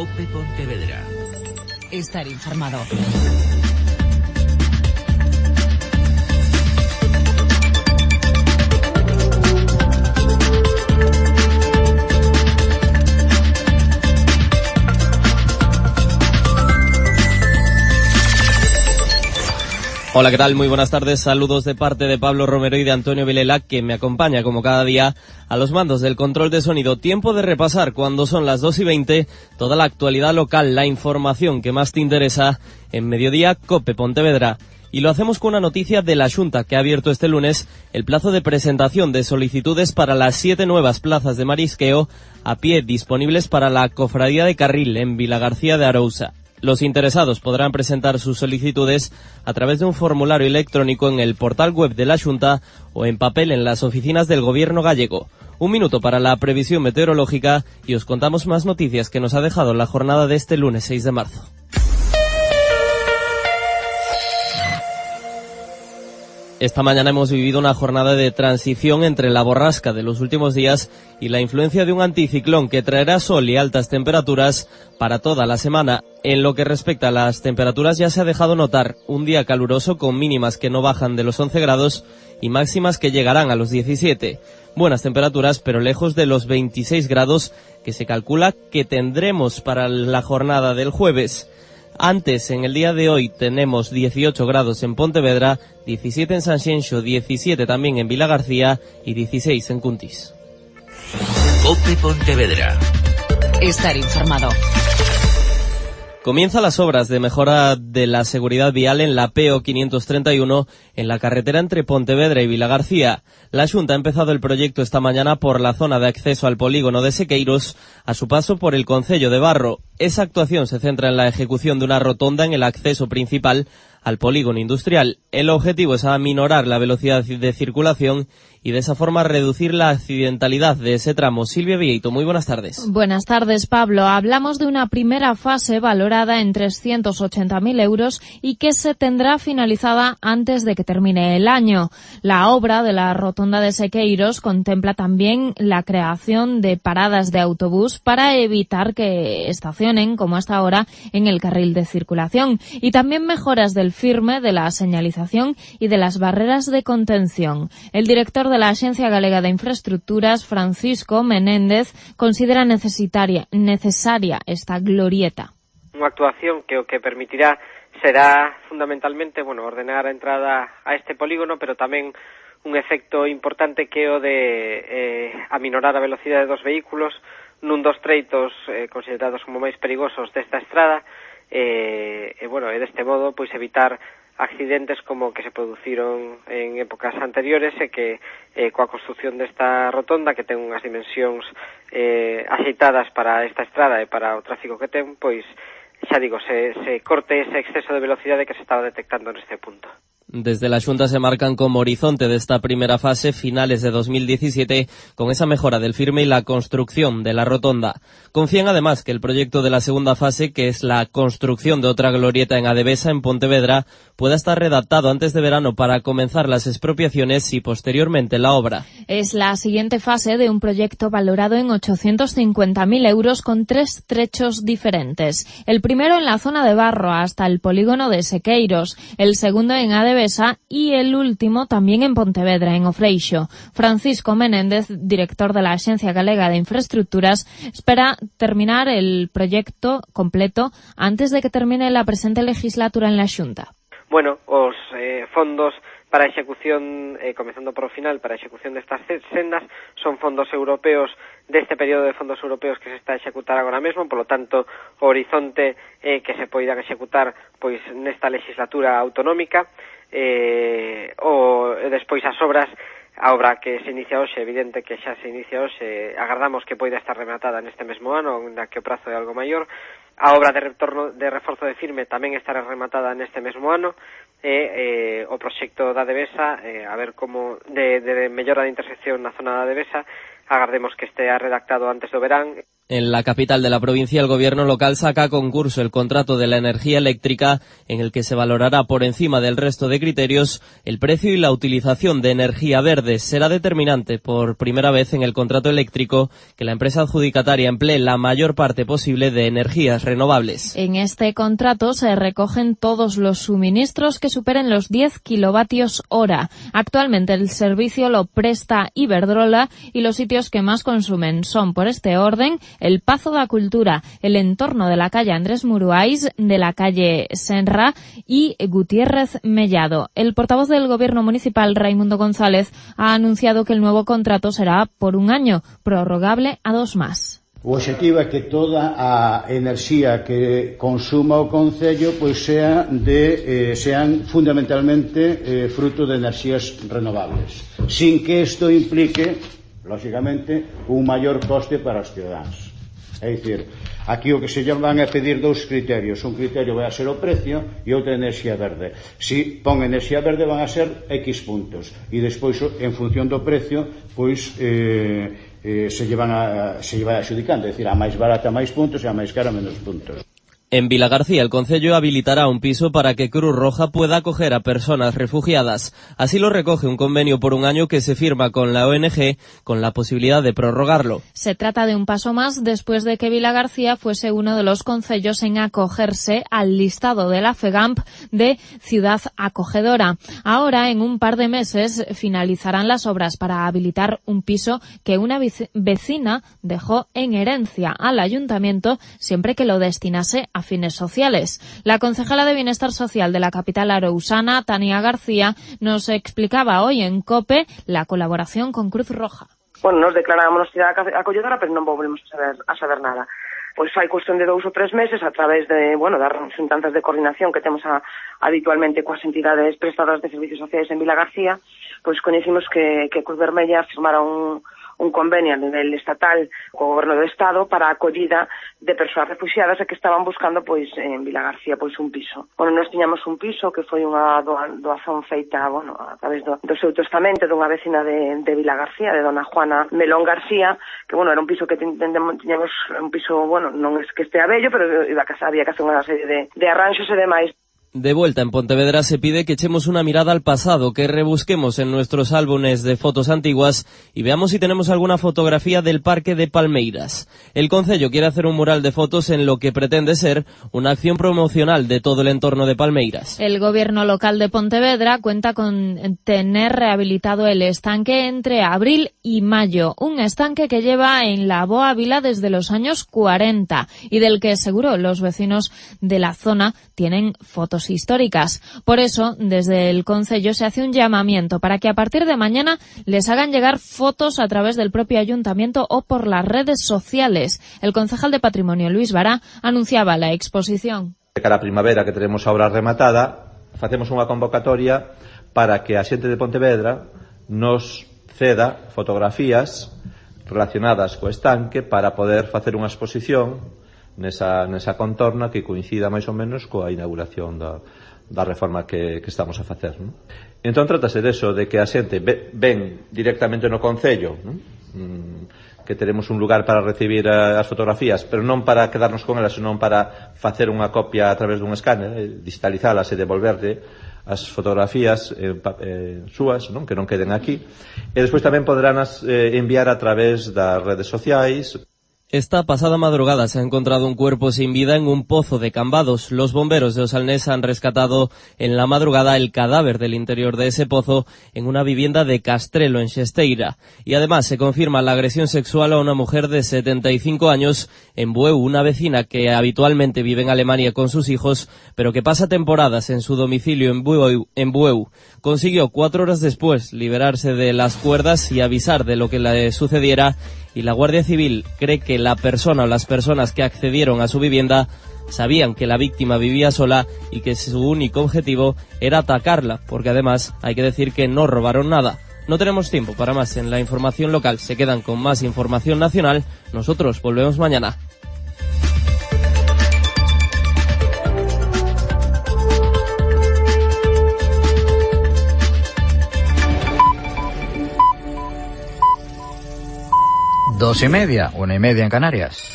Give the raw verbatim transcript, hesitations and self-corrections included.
COPE Pontevedra. Estar informado. Hola, ¿qué tal? Muy buenas tardes. Saludos de parte de Pablo Romero y de Antonio Vilela, que me acompaña como cada día a los mandos del control de sonido. Tiempo de repasar, cuando son las dos y veinte, toda la actualidad local, la información que más te interesa en Mediodía COPE Pontevedra. Y lo hacemos con una noticia de la Xunta, que ha abierto este lunes el plazo de presentación de solicitudes para las siete nuevas plazas de marisqueo a pie disponibles para la Cofradía de Carril en Vilagarcía de Arousa. Los interesados podrán presentar sus solicitudes a través de un formulario electrónico en el portal web de la Xunta o en papel en las oficinas del Gobierno gallego. Un minuto para la previsión meteorológica y os contamos más noticias que nos ha dejado la jornada de este lunes seis de marzo. Esta mañana hemos vivido una jornada de transición entre la borrasca de los últimos días y la influencia de un anticiclón que traerá sol y altas temperaturas para toda la semana. En lo que respecta a las temperaturas, ya se ha dejado notar un día caluroso con mínimas que no bajan de los once grados y máximas que llegarán a los diecisiete. Buenas temperaturas, pero lejos de los veintiséis grados que se calcula que tendremos para la jornada del jueves. Antes, en el día de hoy, tenemos dieciocho grados en Pontevedra, diecisiete en Sanxenxo, diecisiete también en Vilagarcía y dieciséis en Cuntis. COPE Pontevedra. Estar informado. Comienzan las obras de mejora de la seguridad vial en la P O quinientos treinta y uno en la carretera entre Pontevedra y Vilagarcía. La Xunta ha empezado el proyecto esta mañana por la zona de acceso al polígono de Sequeiros a su paso por el concello de Barro. Esa actuación se centra en la ejecución de una rotonda en el acceso principal al polígono industrial. El objetivo es aminorar la velocidad de circulación y de esa forma reducir la accidentalidad de ese tramo. Silvia Vieito, muy buenas tardes. Buenas tardes, Pablo. Hablamos de una primera fase valorada en trescientos ochenta mil euros y que se tendrá finalizada antes de que termine el año. La obra de la rotonda de Sequeiros contempla también la creación de paradas de autobús para evitar que estacionen, como hasta ahora, en el carril de circulación, y también mejoras del firme, de la señalización y de las barreras de contención. El director de la Axencia Galega de Infraestructuras, Francisco Menéndez, considera necesitaria, necesaria esta glorieta. Unha actuación que o que permitirá será fundamentalmente, bueno, ordenar a entrada a este polígono, pero tamén un efecto importante que o de eh, aminorar a velocidade dos vehículos nun dos treitos eh, considerados como máis perigosos desta estrada, e, e bueno, e deste modo pois evitar accidentes como que se produciron en épocas anteriores e que eh, coa construción desta rotonda, que ten unhas dimensións eh, axeitadas para esta estrada e para o tráfico que ten, pois xa digo, se, se corte ese exceso de velocidade que se estaba detectando neste punto. Desde la Xunta se marcan como horizonte de esta primera fase finales de dos mil diecisiete con esa mejora del firme y la construcción de la rotonda. Confían además que el proyecto de la segunda fase, que es la construcción de otra glorieta en Adevesa, en Pontevedra, pueda estar redactado antes de verano para comenzar las expropiaciones y posteriormente la obra. Es la siguiente fase de un proyecto valorado en ochocientos cincuenta mil euros con tres trechos diferentes. El primero en la zona de Barro hasta el polígono de Sequeiros, el segundo en Adevesa y el último también en Pontevedra, en Ofreixo. Francisco Menéndez, director de la Axencia Galega de Infraestructuras, espera terminar el proyecto completo antes de que termine la presente legislatura en la Xunta. Bueno, os eh, fondos para a execución, eh, comezando por o final, para a execución destas sendas, son fondos europeos deste período de fondos europeos que se está a executar agora mesmo, polo tanto, o horizonte é eh, que se poidan executar pois nesta legislatura autonómica, eh, o despois as obras, a obra que se inicia hoxe, evidente que xa se inicia hoxe, agardamos que poida estar rematada neste mesmo ano, na que o prazo é algo maior. A obra de retorno de reforzo de firme tamén estará rematada neste mesmo ano, e eh, o proxecto da Adevesa, eh, a ver como de, de mellora de intersección na zona da Adevesa, agardemos que estea redactado antes do verán. En la capital de la provincia, el gobierno local saca a concurso el contrato de la energía eléctrica, en el que se valorará por encima del resto de criterios el precio y la utilización de energía verde. Será determinante por primera vez en el contrato eléctrico que la empresa adjudicataria emplee la mayor parte posible de energías renovables. En este contrato se recogen todos los suministros que superen los diez kilovatios hora. Actualmente el servicio lo presta Iberdrola y los sitios que más consumen son, por este orden, el Pazo da Cultura, el entorno de la calle Andrés Muruáis, de la calle Senra y Gutiérrez Mellado. El portavoz del Gobierno municipal, Raimundo González, ha anunciado que el nuevo contrato será por un año, prorrogable a dos más. O obxectivo é que toda a enerxía que consuma o concello pois sea de, eh, sean fundamentalmente eh, fruto de enerxías renovables, sin que isto implique, lógicamente, un maior coste para os ciudadanos. É dicir, aquí o que se van a pedir dous criterios. Un criterio vai a ser o precio e outra enerxía verde. Si pon enerxía verde van a ser X puntos e despois, en función do precio, pois eh, eh, se llevan a, se lleva adxudicando, é dicir, a máis barata máis puntos e a máis cara menos puntos. En Vilagarcía, el concello habilitará un piso para que Cruz Roja pueda acoger a personas refugiadas. Así lo recoge un convenio por un año que se firma con la O N G, con la posibilidad de prorrogarlo. Se trata de un paso más después de que Vilagarcía fuese uno de los concellos en acogerse al listado de la FEGAMP de ciudad acogedora. Ahora, en un par de meses, finalizarán las obras para habilitar un piso que una vecina dejó en herencia al ayuntamiento siempre que lo destinase a fines sociales. La concejala de Bienestar Social de la capital arousana, Tania García, nos explicaba hoy en COPE la colaboración con Cruz Roja. Bueno, nos declarámonos cidade acolledora, pero non volvemos a saber, a saber nada. Pois hai cuestión de dous ou tres meses, a través de, bueno, das xuntanzas de coordinación que temos a, habitualmente coas entidades prestadoras de servicios sociais en Vilagarcía, pois coñecimos que, que Cruz Vermella firmara un un convenio a nivel estatal co Goberno do Estado para a acollida de persoas refugiadas e que estaban buscando pois en Vilagarcía pois un piso. Bueno, nós tiñamos un piso que foi unha doazón feita, bueno, a través do, do seu testamento dunha vecina de, de Vilagarcía, de dona Juana Melón García, que bueno, era un piso que tiñamos un piso, bueno, non é que estea bello, pero iba a casa, había que hacer unha serie de, de arranxos e demais. De vuelta en Pontevedra se pide que echemos una mirada al pasado, que rebusquemos en nuestros álbumes de fotos antiguas y veamos si tenemos alguna fotografía del Parque de Palmeiras. El concello quiere hacer un mural de fotos en lo que pretende ser una acción promocional de todo el entorno de Palmeiras. El gobierno local de Pontevedra cuenta con tener rehabilitado el estanque entre abril y mayo, un estanque que lleva en la Boa Vila desde los años cuarenta y del que seguro los vecinos de la zona tienen fotos históricas. Por eso, desde el concello se hace un llamamiento para que a partir de mañana les hagan llegar fotos a través del propio ayuntamiento o por las redes sociales. El concejal de Patrimonio, Luis Bará, anunciaba la exposición. De cara a primavera, que tenemos a obra rematada, facemos unha convocatoria para que a xente de Pontevedra nos ceda fotografías relacionadas co estanque para poder facer unha exposición nesa, nesa contorna que coincida máis ou menos coa inauguración da, da reforma que, que estamos a facer, non? Entón trátase deso, de que a xente ven directamente no concello, non? Mm, que teremos un lugar para recibir as fotografías, pero non para quedarnos con elas, senón para facer unha copia a través dun escáner, digitalizalas e devolverte as fotografías eh, eh, súas, non? Que non queden aquí, e despois tamén poderán as, eh, enviar a través das redes sociais. Esta pasada madrugada se ha encontrado un cuerpo sin vida en un pozo de Cambados. Los bomberos de Osalnés han rescatado en la madrugada el cadáver del interior de ese pozo en una vivienda de Castrelo, en Xesteira. Y además se confirma la agresión sexual a una mujer de setenta y cinco años en Bueu, una vecina que habitualmente vive en Alemania con sus hijos, pero que pasa temporadas en su domicilio en Bueu. En Bueu. Consiguió cuatro horas después liberarse de las cuerdas y avisar de lo que le sucediera, y la Guardia Civil cree que la persona o las personas que accedieron a su vivienda sabían que la víctima vivía sola y que su único objetivo era atacarla, porque además hay que decir que no robaron nada. No tenemos tiempo para más en la información local. Se quedan con más información nacional. Nosotros volvemos mañana. Dos y media, una y media en Canarias.